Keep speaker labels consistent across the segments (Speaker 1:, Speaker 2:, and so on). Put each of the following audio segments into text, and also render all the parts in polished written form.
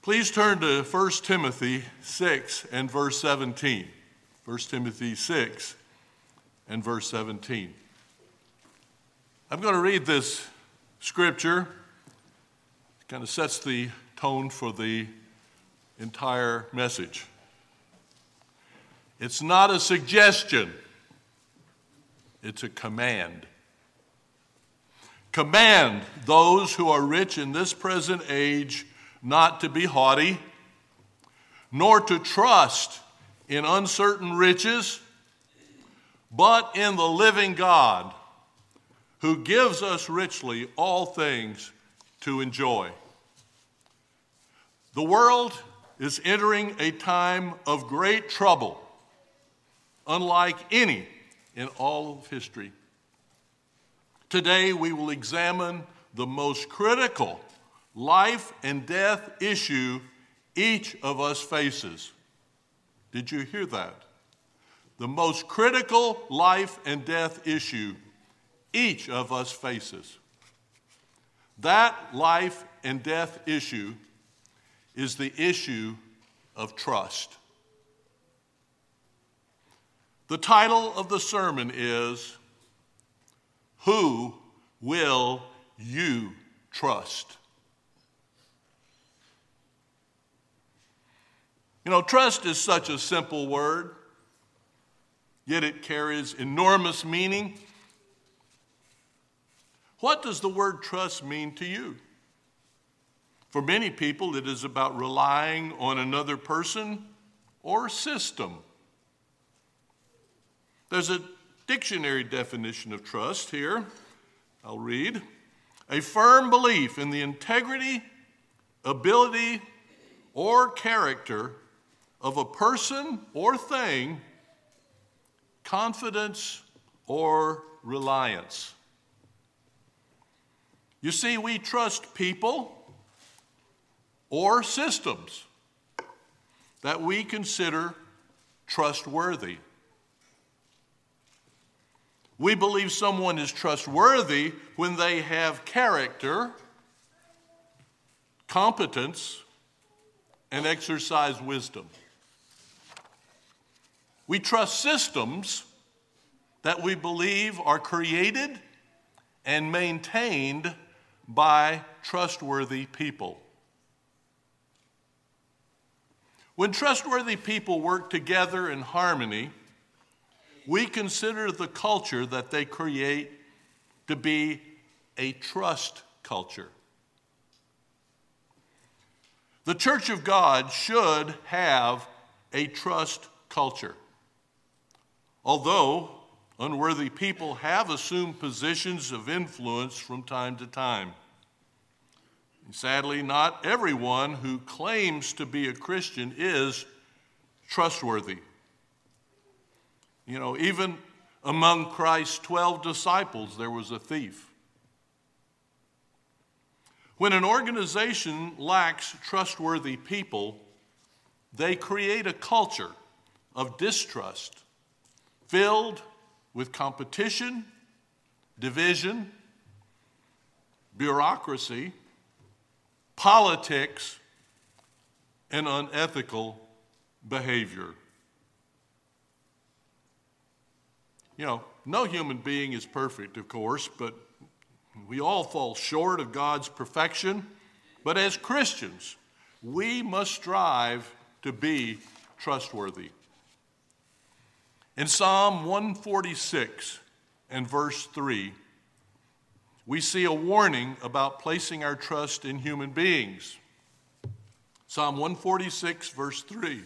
Speaker 1: Please turn to 1 Timothy 6 and verse 17. 1 Timothy 6 and verse 17. I'm going to read this scripture. It kind of sets the tone for the entire message. It's not a suggestion. It's a command. Command those who are rich in this present age not to be haughty, nor to trust in uncertain riches, but in the living God, who gives us richly all things to enjoy. The world is entering a time of great trouble, unlike any in all of history. Today we will examine the most critical life and death issue each of us faces. Did you hear that? The most critical life and death issue each of us faces. That life and death issue is the issue of trust. The title of the sermon is, Who Will You Trust? You know, trust is such a simple word, yet it carries enormous meaning. What does the word trust mean to you? For many people, it is about relying on another person or system. There's a dictionary definition of trust here. I'll read. A firm belief in the integrity, ability, or character of a person or thing, confidence or reliance. You see, we trust people or systems that we consider trustworthy. We believe someone is trustworthy when they have character, competence, and exercise wisdom. We trust systems that we believe are created and maintained by trustworthy people. When trustworthy people work together in harmony, we consider the culture that they create to be a trust culture. The Church of God should have a trust culture. Although unworthy people have assumed positions of influence from time to time. Sadly, not everyone who claims to be a Christian is trustworthy. You know, even among Christ's 12 disciples, there was a thief. When an organization lacks trustworthy people, they create a culture of distrust, filled with competition, division, bureaucracy, politics, and unethical behavior. You know, no human being is perfect, of course, but we all fall short of God's perfection. But as Christians, we must strive to be trustworthy. In Psalm 146 and verse 3, we see a warning about placing our trust in human beings. Psalm 146, verse 3.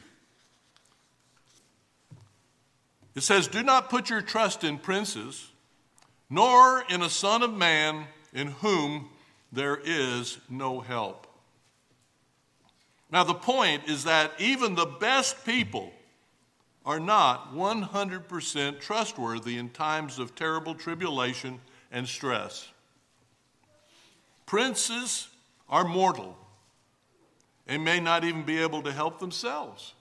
Speaker 1: It says, "Do not put your trust in princes, nor in a son of man in whom there is no help." Now, the point is that even the best people are not 100% trustworthy in times of terrible tribulation and stress. Princes are mortal and may not even be able to help themselves.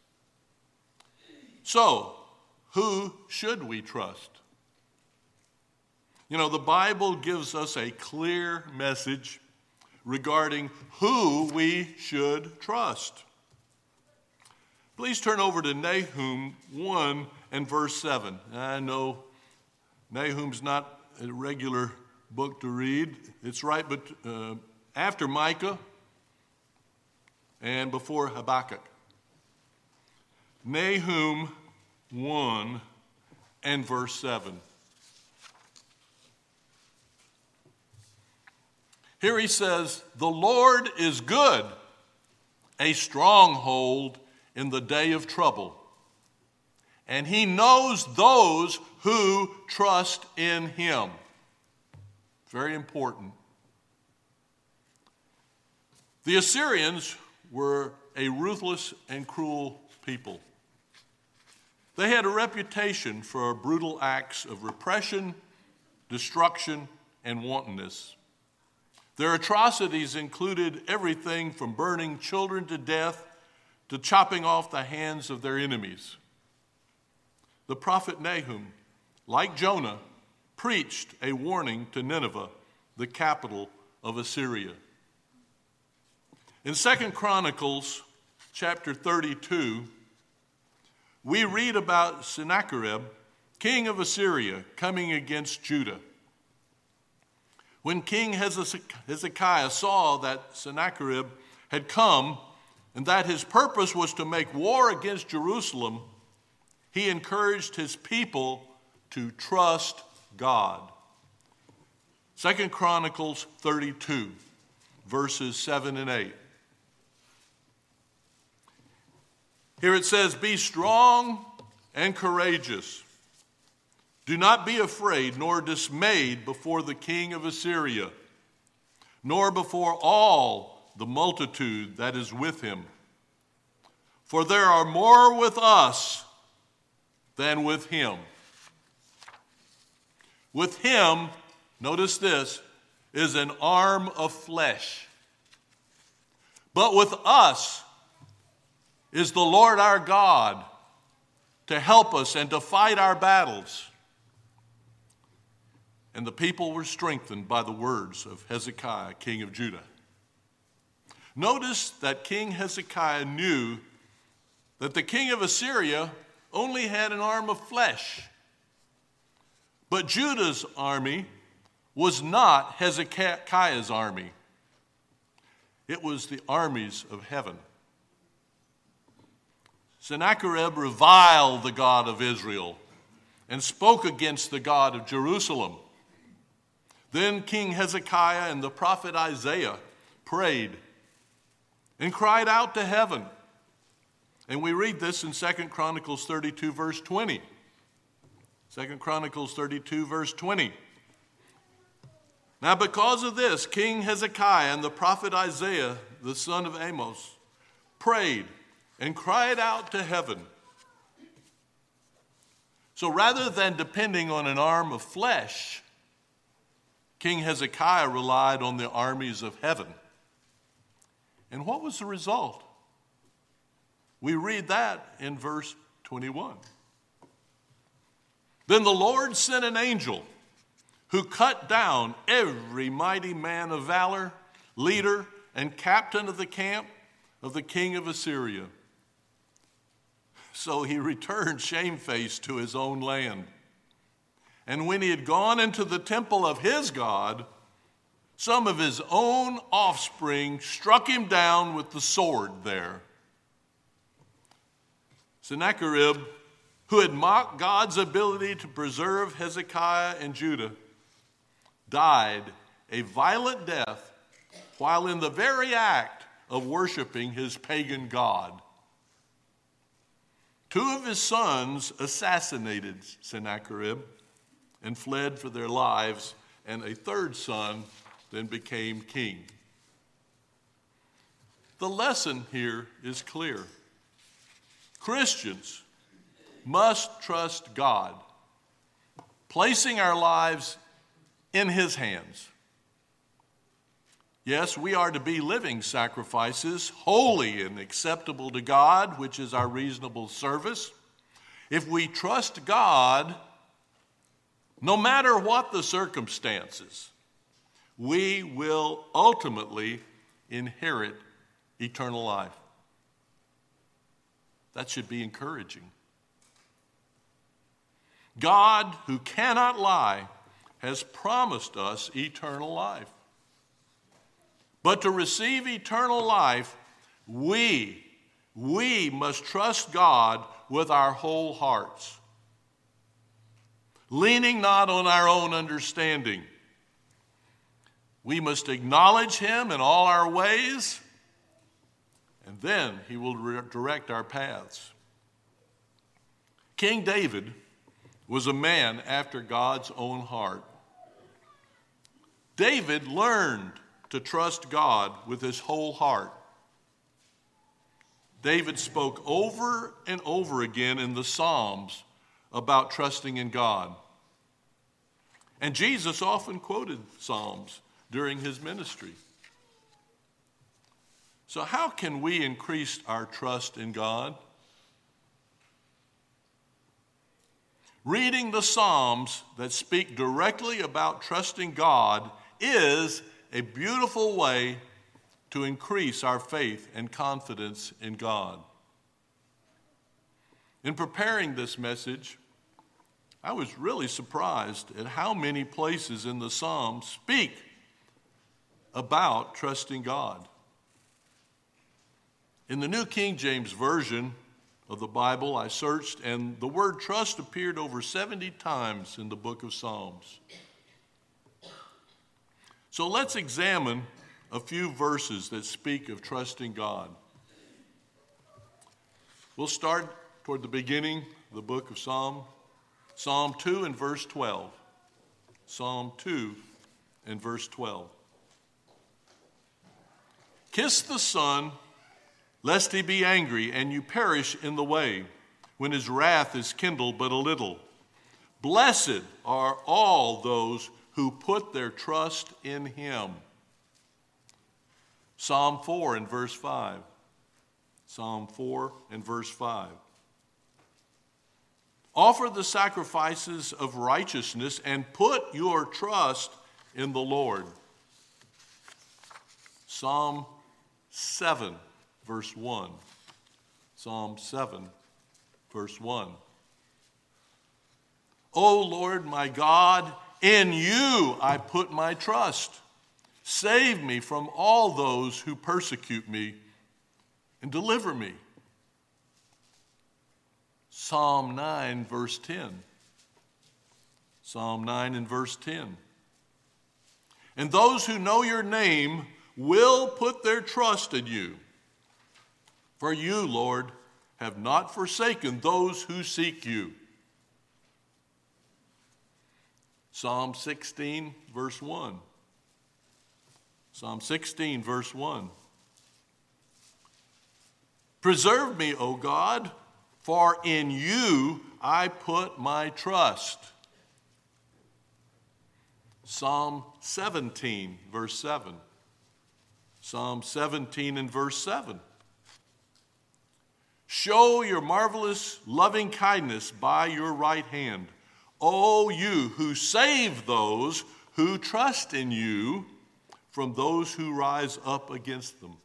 Speaker 1: So, who should we trust? You know, the Bible gives us a clear message regarding who we should trust. Please turn over to Nahum 1 and verse 7. I know Nahum's not a regular book to read. It's right but after Micah and before Habakkuk. Nahum 1 and verse 7. Here he says, "The Lord is good, a stronghold in the day of trouble, and he knows those who trust in him." Very important. The Assyrians were a ruthless and cruel people. They had a reputation for brutal acts of repression, destruction, and wantonness. Their atrocities included everything from burning children to death to chopping off the hands of their enemies. The prophet Nahum, like Jonah, preached a warning to Nineveh, the capital of Assyria. In 2 Chronicles chapter 32, we read about Sennacherib, king of Assyria, coming against Judah. When King Hezekiah saw that Sennacherib had come and that his purpose was to make war against Jerusalem, he encouraged his people to trust God. 2 Chronicles 32, verses 7 and 8. Here it says, "Be strong and courageous. Do not be afraid nor dismayed before the king of Assyria, nor before all the multitude that is with him. For there are more with us than with him." With him, notice this, is an arm of flesh. But with us is the Lord our God to help us and to fight our battles. And the people were strengthened by the words of Hezekiah, king of Judah. Notice that King Hezekiah knew that the king of Assyria only had an arm of flesh. But Judah's army was not Hezekiah's army. It was the armies of heaven. Sennacherib reviled the God of Israel and spoke against the God of Jerusalem. Then King Hezekiah and the prophet Isaiah prayed and cried out to heaven. And we read this in 2 Chronicles 32, verse 20. 2 Chronicles 32, verse 20. "Now because of this, King Hezekiah and the prophet Isaiah, the son of Amos, prayed and cried out to heaven." So rather than depending on an arm of flesh, King Hezekiah relied on the armies of heaven. And what was the result? We read that in verse 21. "Then the Lord sent an angel who cut down every mighty man of valor, leader, and captain of the camp of the king of Assyria. So he returned shamefaced to his own land. And when he had gone into the temple of his God, some of his own offspring struck him down with the sword there." Sennacherib, who had mocked God's ability to preserve Hezekiah and Judah, died a violent death while in the very act of worshiping his pagan god. 2 of his sons assassinated Sennacherib and fled for their lives, and a third son then became king. The lesson here is clear. Christians must trust God, placing our lives in his hands. Yes, we are to be living sacrifices, holy and acceptable to God, which is our reasonable service. If we trust God, no matter what the circumstances, we will ultimately inherit eternal life. That should be encouraging. God, who cannot lie, has promised us eternal life. But to receive eternal life, we must trust God with our whole hearts, leaning not on our own understanding. We must acknowledge him in all our ways, and then he will direct our paths. King David was a man after God's own heart. David learned to trust God with his whole heart. David spoke over and over again in the Psalms about trusting in God. And Jesus often quoted Psalms during his ministry. So how can we increase our trust in God? Reading the Psalms that speak directly about trusting God is a beautiful way to increase our faith and confidence in God. In preparing this message, I was really surprised at how many places in the Psalms speak about trusting God. In the New King James Version of the Bible, I searched, and the word trust appeared over 70 times in the book of Psalms. So let's examine a few verses that speak of trusting God. We'll start toward the beginning of the book of Psalm 2 and verse 12. Psalm 2 and verse 12. Kiss the Son, lest he be angry, and you perish in the way, when his wrath is kindled but a little. Blessed are all those who put their trust in him. Psalm 4 and verse 5. Psalm 4 and verse 5. Offer the sacrifices of righteousness and put your trust in the Lord. Psalm 7, verse 1. Psalm 7, verse 1. O Lord my God, in you I put my trust. Save me from all those who persecute me and deliver me. Psalm 9, verse 10. Psalm 9 and verse 10. And those who know your name will put their trust in you. For you, Lord, have not forsaken those who seek you. Psalm 16, verse 1. Psalm 16, verse 1. Preserve me, O God, for in you I put my trust. Psalm 17, verse 7. Psalm 17 and verse 7. Show your marvelous loving kindness by your right hand, O you who save those who trust in you from those who rise up against them.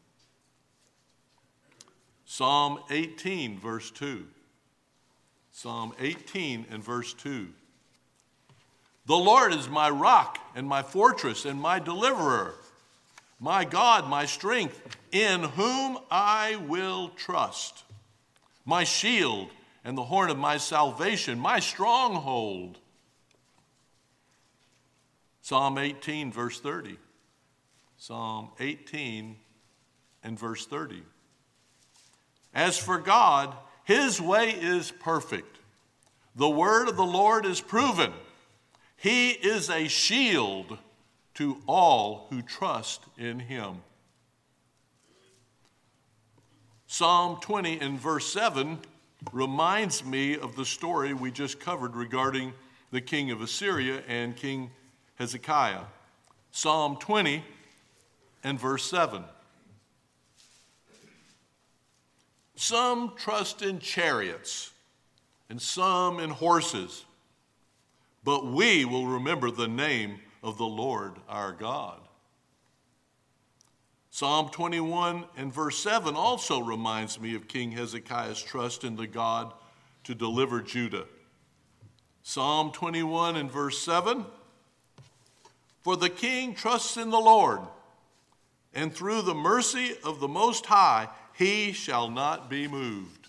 Speaker 1: Psalm 18, verse 2. Psalm 18 and verse 2. The Lord is my rock and my fortress and my deliverer, my God, my strength, in whom I will trust, my shield and the horn of my salvation, my stronghold. Psalm 18, verse 30. Psalm 18 and verse 30. As for God, his way is perfect. The word of the Lord is proven. He is a shield to all who trust in him. Psalm 20 and verse 7 reminds me of the story we just covered regarding the king of Assyria and King Hezekiah. Psalm 20 and verse 7. Some trust in chariots and some in horses, but we will remember the name of the Lord our God. Psalm 21 and verse 7 also reminds me of King Hezekiah's trust in the God to deliver Judah. Psalm 21 and verse 7, "For the king trusts in the Lord, and through the mercy of the Most High he shall not be moved."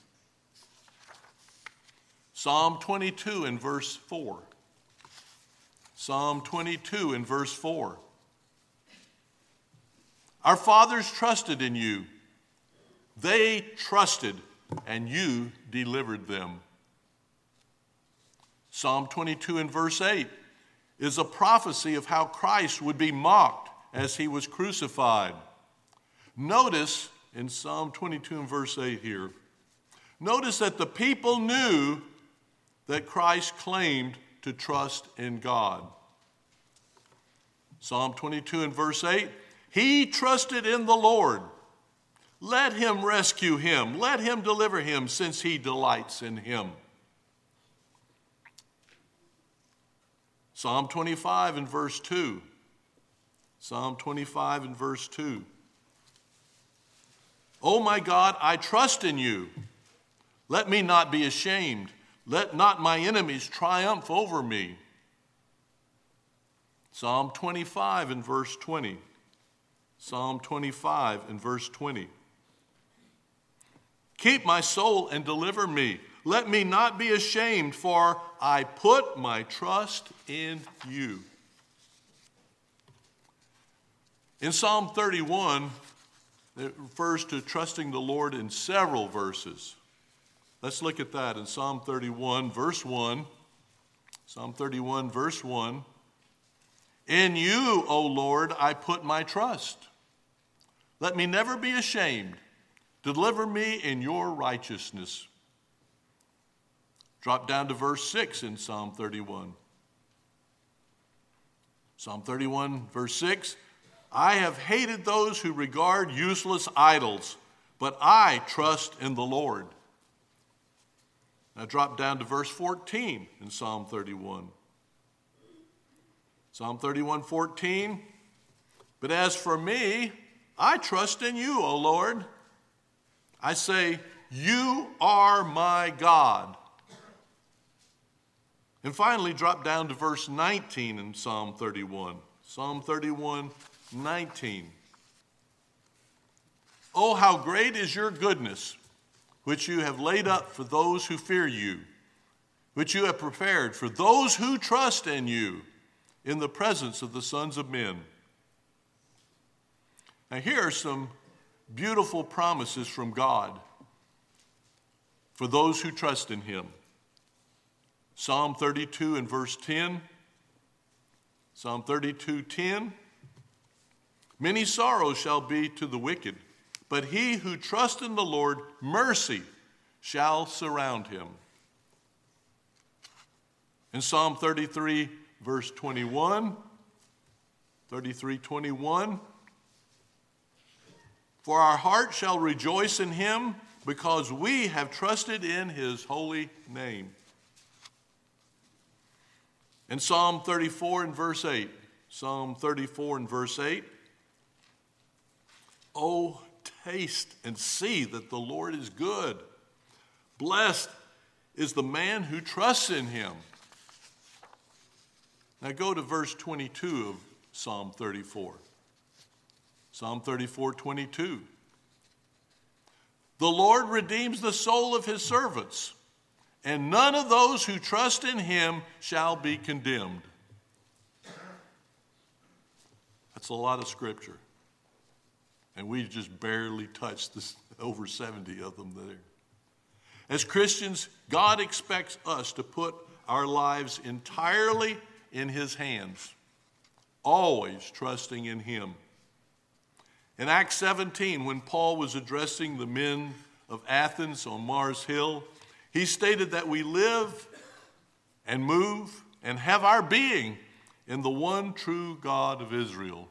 Speaker 1: Psalm 22 and verse 4. Psalm 22 and verse 4. "Our fathers trusted in you. They trusted, and you delivered them." Psalm 22 and verse 8 is a prophecy of how Christ would be mocked as he was crucified. Notice in Psalm 22 and verse 8 here, notice that the people knew that Christ claimed to trust in God. Psalm 22 and verse 8, "He trusted in the Lord. Let him rescue him. Let him deliver him, since he delights in him." Psalm 25 and verse 2. Psalm 25 and verse 2. "O my God, I trust in you. Let me not be ashamed. Let not my enemies triumph over me." Psalm 25 and verse 20. Psalm 25 and verse 20. "Keep my soul and deliver me. Let me not be ashamed, for I put my trust in you." In Psalm 31, it refers to trusting the Lord in several verses. Let's look at that in Psalm 31, verse 1. Psalm 31, verse 1. "In you, O Lord, I put my trust. Let me never be ashamed. Deliver me in your righteousness." Drop down to verse 6 in Psalm 31. Psalm 31, verse 6, "I have hated those who regard useless idols, but I trust in the Lord." Now drop down to verse 14 in Psalm 31. Psalm 31, 14, "But as for me, I trust in you, O Lord. I say, you are my God." And finally, drop down to verse 19 in Psalm 31. Psalm 31, 19. "Oh, how great is your goodness, which you have laid up for those who fear you, which you have prepared for those who trust in you in the presence of the sons of men." Now, here are some beautiful promises from God for those who trust in him. Psalm 32 and verse 10. Psalm 32, 10. "Many sorrows shall be to the wicked, but he who trusts in the Lord, mercy shall surround him." In Psalm 33, verse 21, 33, 21, "For our heart shall rejoice in him, because we have trusted in his holy name." In Psalm 34 and verse 8, Psalm 34 and verse 8, "Oh, taste and see that the Lord is good. Blessed is the man who trusts in him." Now go to verse 22 of Psalm 34. Psalm 34, 22. "The Lord redeems the soul of his servants, and none of those who trust in him shall be condemned." That's a lot of scripture. And we just barely touched this, over 70 of them there. As Christians, God expects us to put our lives entirely in his hands, always trusting in him. In Acts 17, when Paul was addressing the men of Athens on Mars Hill, he stated that we live and move and have our being in the one true God of Israel.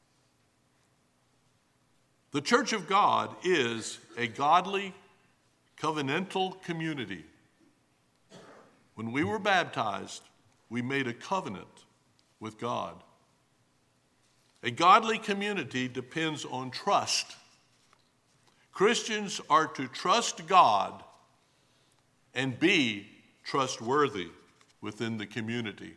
Speaker 1: The Church of God is a godly, covenantal community. When we were baptized, we made a covenant with God. A godly community depends on trust. Christians are to trust God and be trustworthy within the community.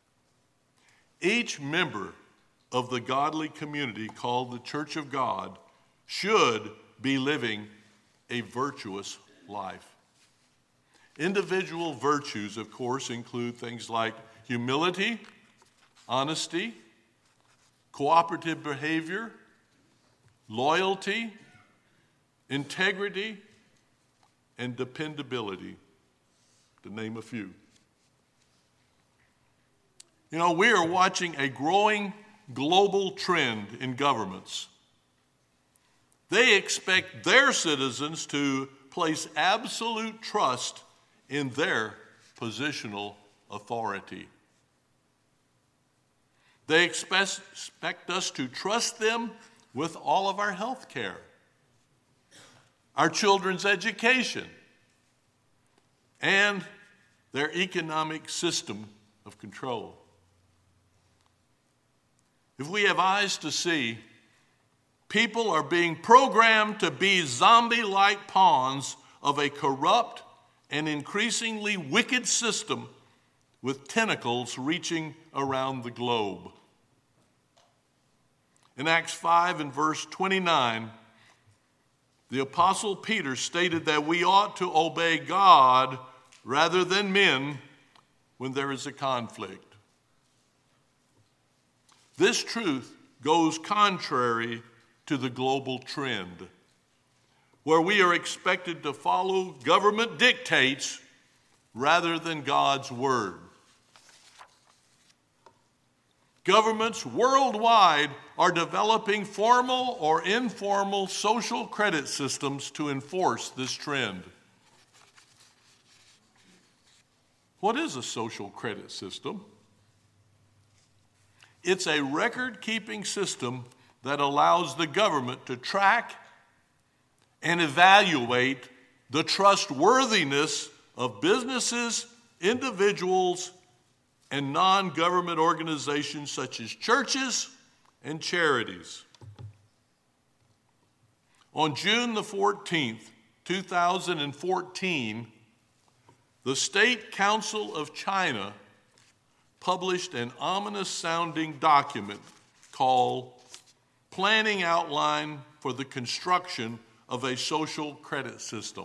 Speaker 1: Each member of the godly community called the Church of God should be living a virtuous life. Individual virtues, of course, include things like humility, honesty, cooperative behavior, loyalty, integrity, and dependability, to name a few. You know, we are watching a growing global trend in governments. They expect their citizens to place absolute trust in their positional authority. They expect us to trust them with all of our health care, our children's education, and their economic system of control. If we have eyes to see, people are being programmed to be zombie-like pawns of a corrupt and increasingly wicked system with tentacles reaching around the globe. In Acts 5 and verse 29, the Apostle Peter stated that we ought to obey God rather than men when there is a conflict. This truth goes contrary to the global trend, where we are expected to follow government dictates rather than God's word. Governments worldwide are developing formal or informal social credit systems to enforce this trend. What is a social credit system? It's a record-keeping system that allows the government to track and evaluate the trustworthiness of businesses, individuals, and non-government organizations such as churches and charities. On June the 14th, 2014, the State Council of China published an ominous-sounding document called Planning Outline for the Construction of a Social Credit System.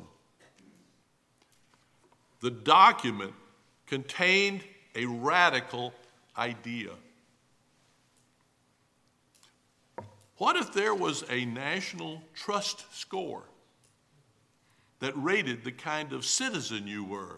Speaker 1: The document contained a radical idea. What if there was a national trust score that rated the kind of citizen you were?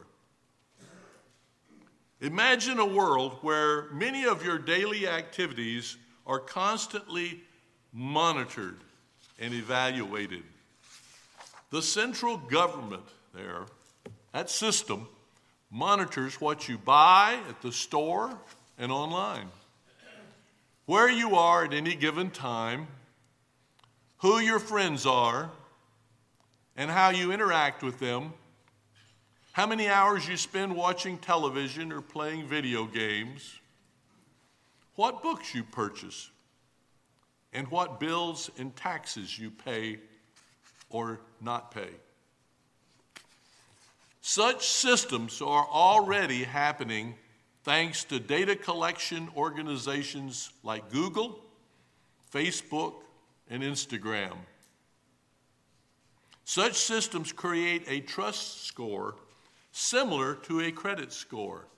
Speaker 1: Imagine a world where many of your daily activities are constantly monitored and evaluated. The central government there, that system, monitors what you buy at the store and online, where you are at any given time, who your friends are, and how you interact with them, how many hours you spend watching television or playing video games, what books you purchase, and what bills and taxes you pay or not pay. Such systems are already happening thanks to data collection organizations like Google, Facebook, and Instagram. Such systems create a trust score similar to a credit score.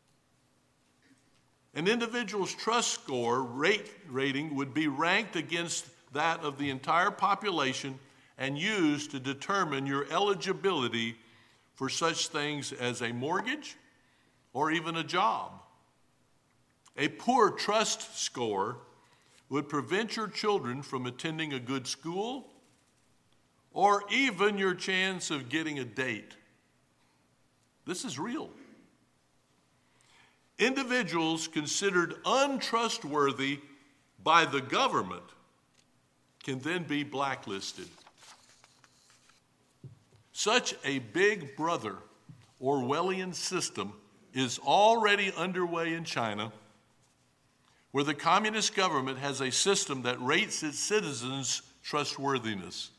Speaker 1: An individual's trust score rating would be ranked against that of the entire population and used to determine your eligibility for such things as a mortgage or even a job. A poor trust score would prevent your children from attending a good school or even your chance of getting a date. This is real. Individuals considered untrustworthy by the government can then be blacklisted. Such a Big Brother Orwellian system is already underway in China, where the communist government has a system that rates its citizens' trustworthiness.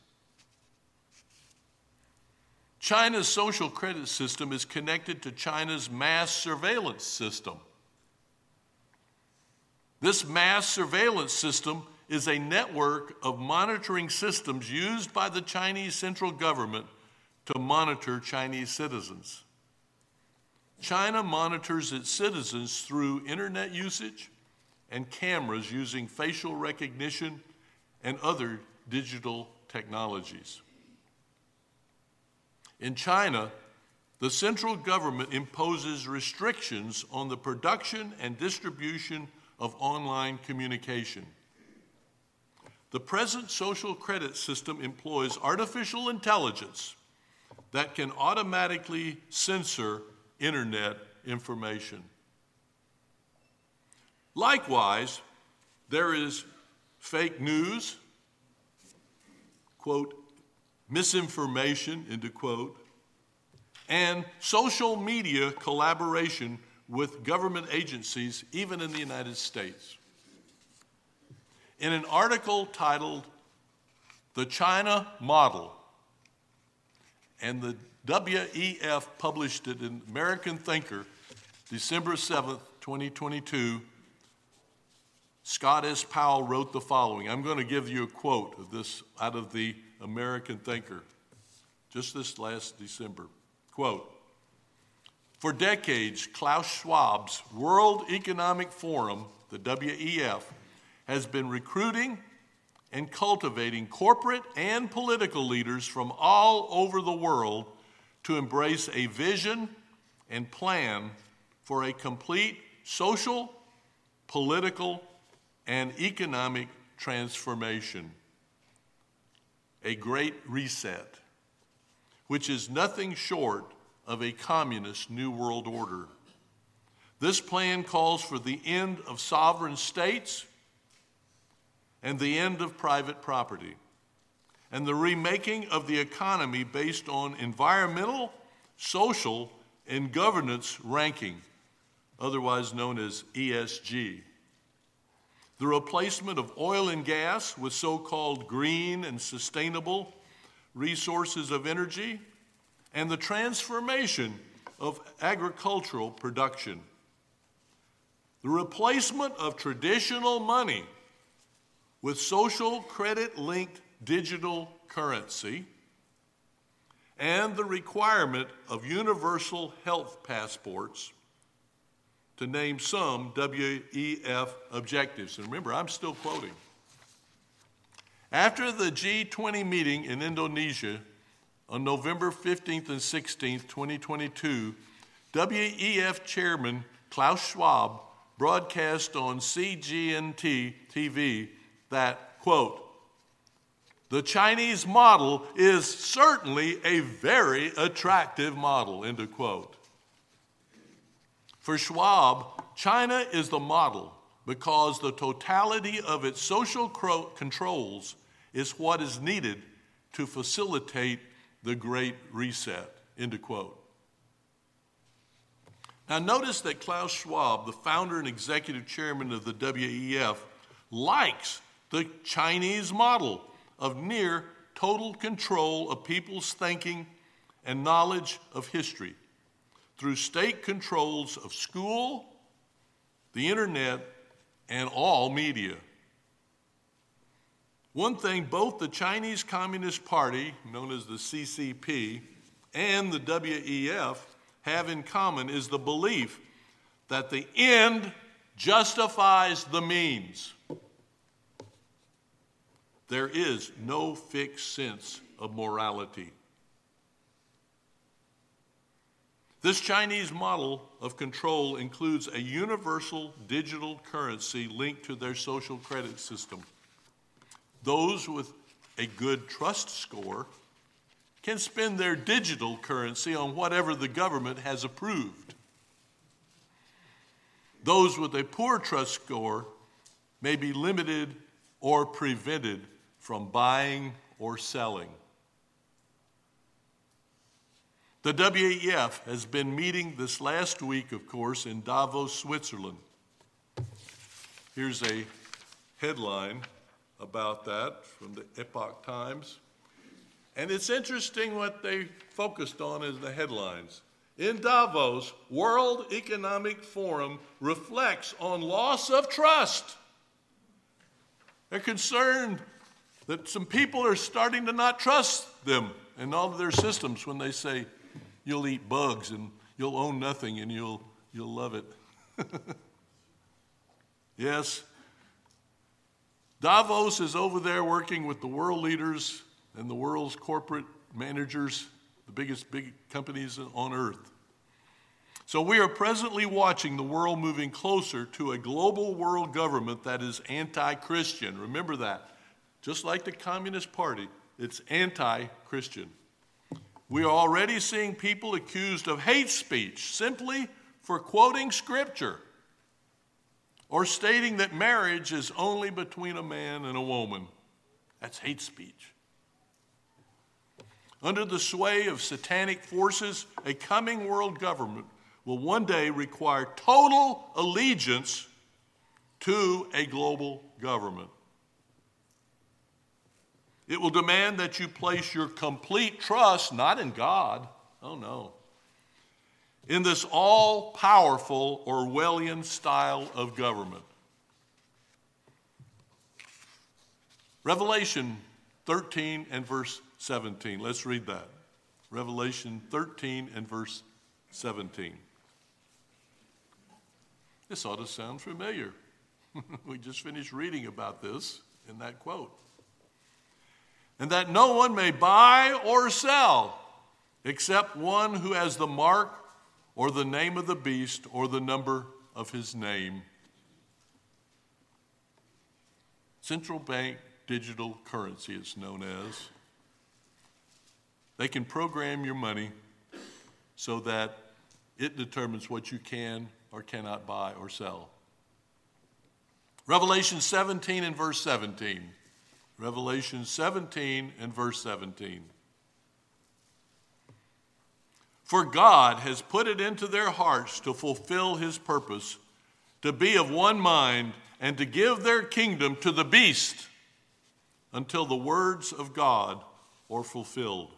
Speaker 1: China's social credit system is connected to China's mass surveillance system. This mass surveillance system is a network of monitoring systems used by the Chinese central government to monitor Chinese citizens. China monitors its citizens through internet usage and cameras using facial recognition and other digital technologies. In China, the central government imposes restrictions on the production and distribution of online communication. The present social credit system employs artificial intelligence that can automatically censor internet information. Likewise, there is fake news, quote, misinformation, end of quote, and social media collaboration with government agencies, even in the United States. In an article titled "The China Model," and the WEF published it in American Thinker, December 7th, 2022, Scott S. Powell wrote the following. I'm going to give you a quote of this out of the American Thinker, just this last December. Quote, "For decades, Klaus Schwab's World Economic Forum, the WEF, has been recruiting and cultivating corporate and political leaders from all over the world to embrace a vision and plan for a complete social, political, and economic transformation, a great reset, which is nothing short of a communist new world order. This plan calls for the end of sovereign states and the end of private property, and the remaking of the economy based on environmental, social, and governance ranking, otherwise known as ESG. The replacement of oil and gas with so-called green and sustainable resources of energy, and the transformation of agricultural production. The replacement of traditional money with social credit-linked digital currency, and the requirement of universal health passports, to name some WEF objectives." And remember, I'm still quoting. After the G20 meeting in Indonesia on November 15th and 16th, 2022, WEF Chairman Klaus Schwab broadcast on CGNT TV that, quote, "The Chinese model is certainly a very attractive model," end of quote. For Schwab, China is the model because the totality of its social controls is what is needed to facilitate the Great Reset, end of quote. Now notice that Klaus Schwab, the founder and executive chairman of the WEF, likes the Chinese model of near total control of people's thinking and knowledge of history through state controls of school, the internet, and all media. One thing both the Chinese Communist Party, known as the CCP, and the WEF have in common is the belief that the end justifies the means. There is no fixed sense of morality. This Chinese model of control includes a universal digital currency linked to their social credit system. Those with a good trust score can spend their digital currency on whatever the government has approved. Those with a poor trust score may be limited or prevented from buying or selling. The WEF has been meeting this last week, of course, in Davos, Switzerland. Here's a headline about that from the Epoch Times. And it's interesting what they focused on as the headlines. In Davos, World Economic Forum reflects on loss of trust. They're concerned that some people are starting to not trust them and all of their systems when they say, you'll eat bugs and you'll own nothing and you'll love it. Yes, Davos is over there working with the world leaders and the world's corporate managers, the biggest big companies on earth. So we are presently watching the world moving closer to a global world government that is anti-Christian. Remember that. Just like the Communist Party, it's anti-Christian. We are already seeing people accused of hate speech simply for quoting Scripture or stating that marriage is only between a man and a woman. That's hate speech. Under the sway of satanic forces, a coming world government will one day require total allegiance to a global government. It will demand that you place your complete trust not in God, oh no, in this all-powerful Orwellian style of government. Revelation 13 and verse 17. Let's read that. Revelation 13 and verse 17. This ought to sound familiar. We just finished reading about this in that quote. And that no one may buy or sell except one who has the mark or the name of the beast or the number of his name. Central bank digital currency, it's known as. They can program your money so that it determines what you can or cannot buy or sell. Revelation 17 and verse 17. Revelation 17 and verse 17. For God has put it into their hearts to fulfill his purpose, to be of one mind, and to give their kingdom to the beast until the words of God are fulfilled.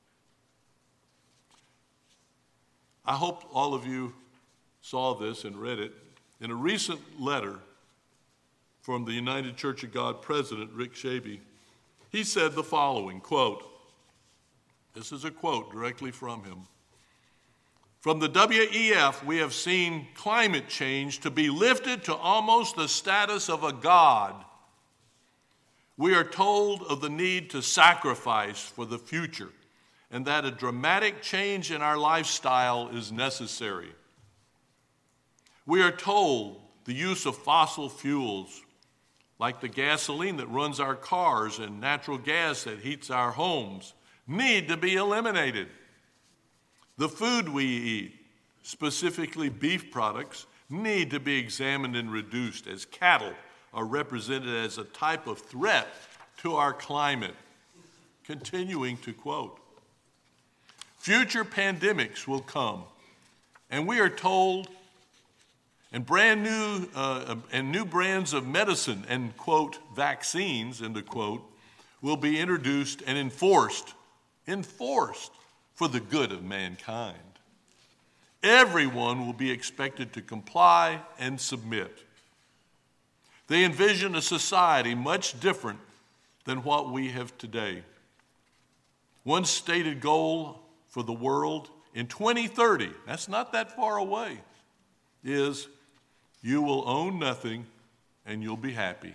Speaker 1: I hope all of you saw this and read it. In a recent letter from the United Church of God president, Rick Shaby, he said the following, quote, this is a quote directly from him. From the WEF, we have seen climate change to be lifted to almost the status of a god. We are told of the need to sacrifice for the future and that a dramatic change in our lifestyle is necessary. We are told the use of fossil fuels, like the gasoline that runs our cars and natural gas that heats our homes, need to be eliminated. The food we eat, specifically beef products, need to be examined and reduced as cattle are represented as a type of threat to our climate. Continuing to quote, future pandemics will come, and we are told, and new brands of medicine and, quote, vaccines, end quote, will be introduced and enforced for the good of mankind. Everyone will be expected to comply and submit. They envision a society much different than what we have today. One stated goal for the world in 2030, that's not that far away, is you will own nothing and you'll be happy.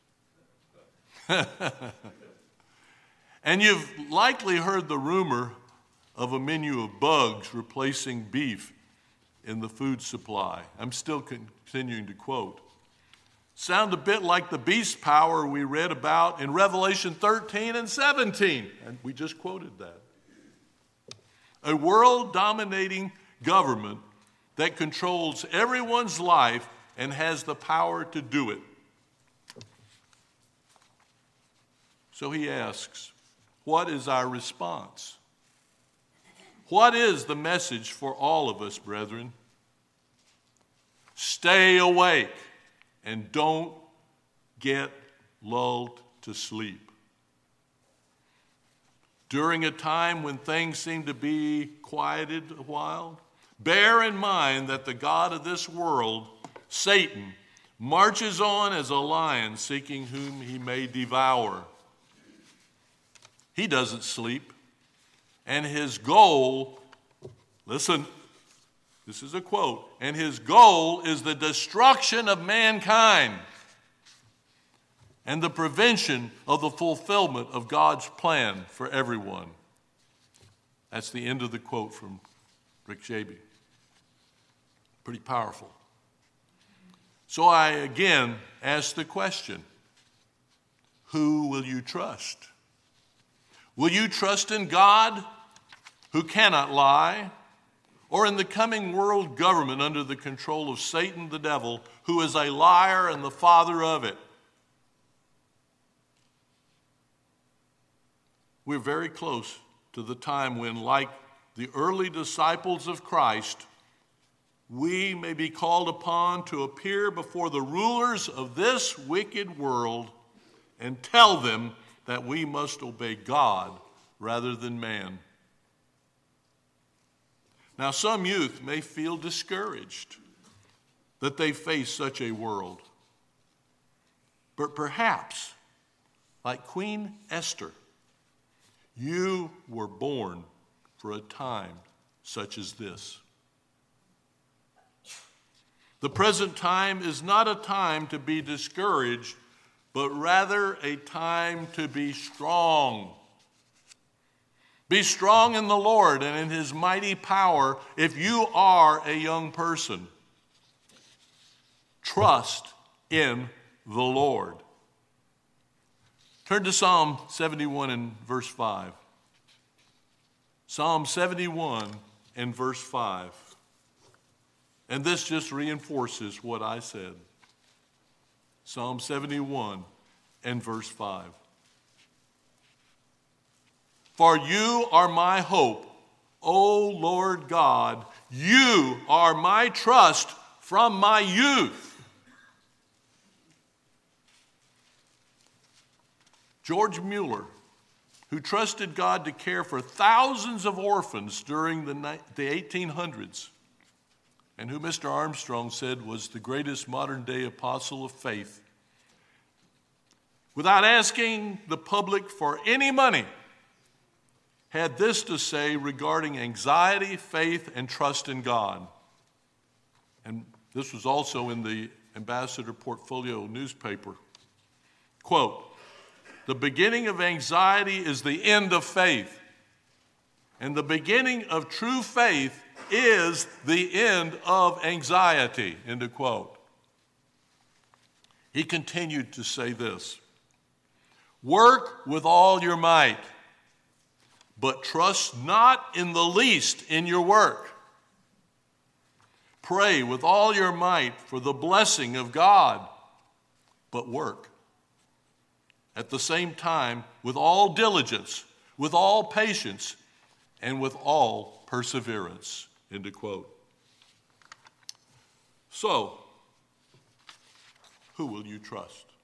Speaker 1: And you've likely heard the rumor of a menu of bugs replacing beef in the food supply. I'm still continuing to quote. Sound a bit like the beast power we read about in Revelation 13 and 17. And we just quoted that. A world-dominating government that controls everyone's life and has the power to do it. So he asks, what is our response? What is the message for all of us, brethren? Stay awake and don't get lulled to sleep. During a time when things seem to be quieted a while, bear in mind that the God of this world, Satan, marches on as a lion seeking whom he may devour. He doesn't sleep, and his goal, listen, this is a quote, and his goal is the destruction of mankind and the prevention of the fulfillment of God's plan for everyone. That's the end of the quote from Rick Shaby. Pretty powerful. So I again ask the question, who will you trust? Will you trust in God, who cannot lie, or in the coming world government under the control of Satan the devil, who is a liar and the father of it? We're very close to the time when, like the early disciples of Christ, we may be called upon to appear before the rulers of this wicked world and tell them that we must obey God rather than man. Now, some youth may feel discouraged that they face such a world. But perhaps, like Queen Esther, you were born for a time such as this. The present time is not a time to be discouraged, but rather a time to be strong. Be strong in the Lord and in his mighty power if you are a young person. Trust in the Lord. Turn to Psalm 71 and verse 5. Psalm 71 and verse 5. And this just reinforces what I said. Psalm 71 and verse 5. For you are my hope, O Lord God. You are my trust from my youth. George Mueller, who trusted God to care for thousands of orphans during the 1800s, and who Mr. Armstrong said was the greatest modern-day apostle of faith, without asking the public for any money, had this to say regarding anxiety, faith, and trust in God. And this was also in the Ambassador Portfolio newspaper. Quote, the beginning of anxiety is the end of faith, and the beginning of true faith is the end of anxiety, end of quote. He continued to say this, work with all your might, but trust not in the least in your work. Pray with all your might for the blessing of God, but work. At the same time, with all diligence, with all patience, and with all perseverance. End of quote. So, who will you trust?